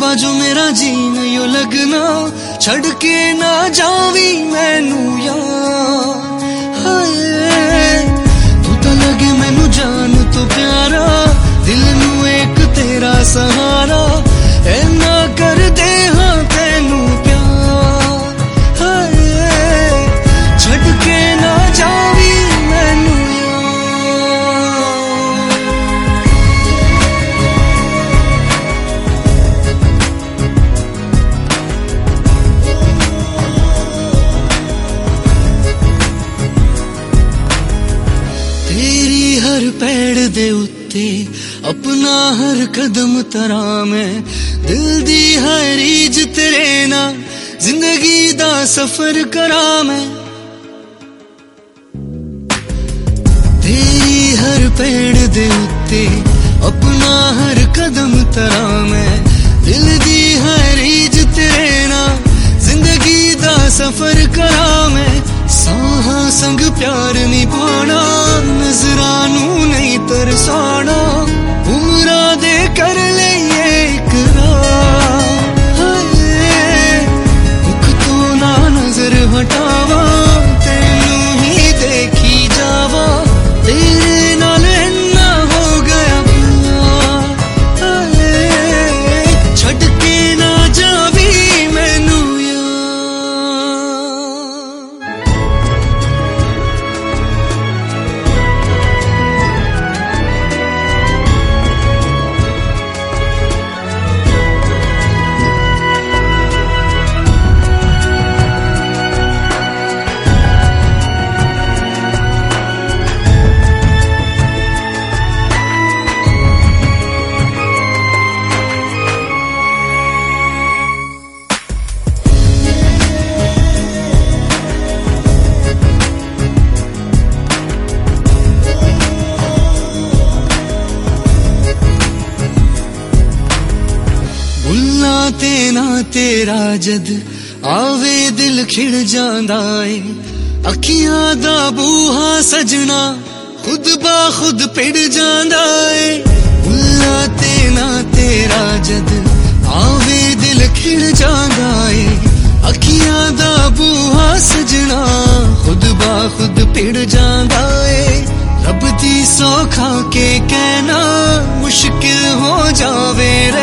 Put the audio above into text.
जो मेरा जीन यो लगना छड़ के ना जावी मैनू यार। हाय तू तो लगे मैनू जान तो प्यारा, दिल नू एक तेरा सहारा, ऐना कर दे हाँ तेनू प्यार। हाय छड़ के ना जावी मैनू हर पैड़ दे उत्ते अपना हर कदम तरा मैं, दिल दी हर रीज तेरे ना जिंदगी दा सफर करा मैं। तेरी हर पेड़ दे उत्ते अपना हर कदम तरा मैं, दिल दी हर रीज तेरे ना जिंदगी दा सफर करा मैं। साहा संग प्यार नहीं पाना, नजरानू नहीं तरसाना, उमरा दे कर ले ये इकरार। मुख तो ना नजर हटावा, तेनू ही देखी जावा, तेरे नाल इन्ना हो गया प्यार। छड़ के ना जावी मैनू तेना तेरा जद आवे दिल खिड़ जांदा ए, अखियां दा बूहा सजना खुद बा खुद पिड़ जांदा ए। बुल्ला तेना तेरा जद आवे दिल खिड़ जांदा ए, अखियां दा बूहा सजना खुद बा खुद पिड़ जांदा ए। रब दी सौखा के कहना मुश्किल हो जावे